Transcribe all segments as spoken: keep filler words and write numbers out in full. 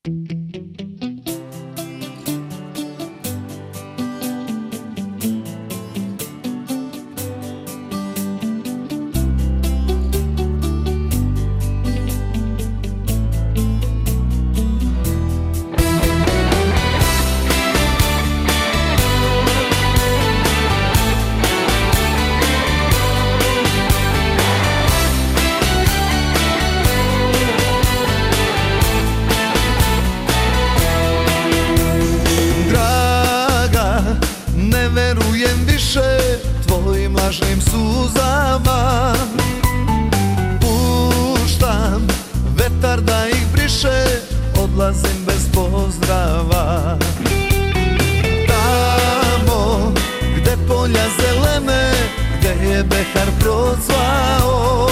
Verujem više tvojim lažnim suzama. Puštam vetar da ih briše, odlazim bez pozdrava. Tamo gde polja zelene, gde je behar procvao,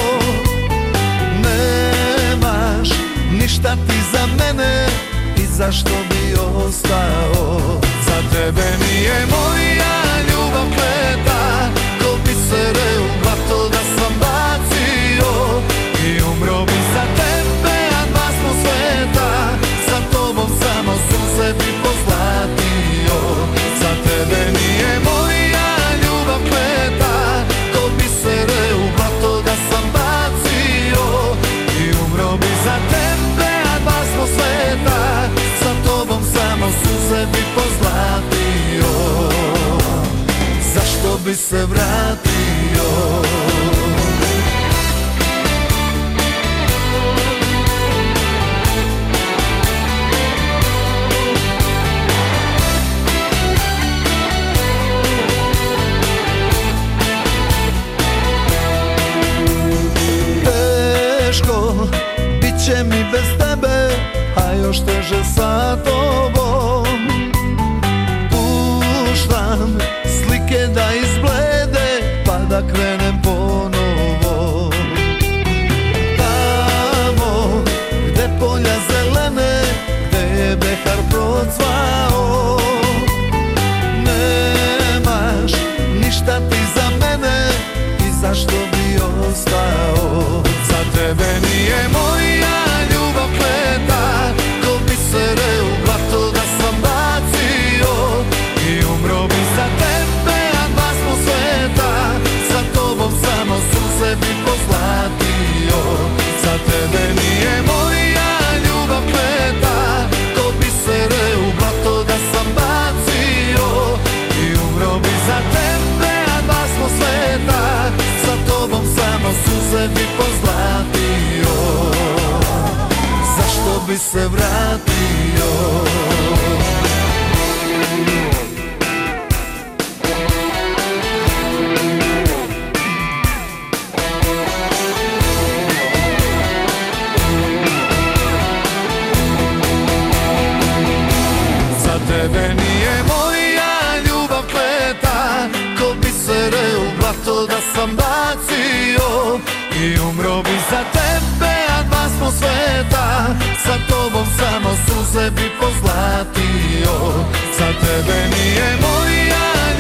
nemaš ništa ti za mene i zašto bi ostao? Za tebe nije moja ljubav kleta, ko bisere u blato da sam bacio i umro bi za tebe, a dva smo sveta, sa tobom samo suze bi pozlatio. Za tebe nije moja ljubav kleta, ko bisere u blato da sam bacio i umro bi za tebe, a dva smo sveta, sa tobom samo suze bi pozlatio. Zašto bi se vratio? Teško bit će mi bez tebe, a još teže sa tobom. Puštam slike da izblede, pa da krenem ponovo. Tamo gde polja zelene, gde je behar procvao, nemaš ništa ti za mene i zašto bi ostao? Za tebe nije moja ljubav kleta, ko bisere u blato da sam bacio i umro bi za tebe, a dva smo sveta, sa tobom samo suze bi pozlatio. Za tebe nije moja ljubav kleta, ko bisere u blato da sam bacio i umro bi za tebe, a dva smo sveta, sa tobom samo suze bi pozlatio. Zašto bi se vratio? Za tebe nije moja ljubav kleta, ko bisere u blato da sam bacio i umro bi za tebe, a dva smo sveta, sa tobom samo suze bi pozlatio. Za tebe nije moja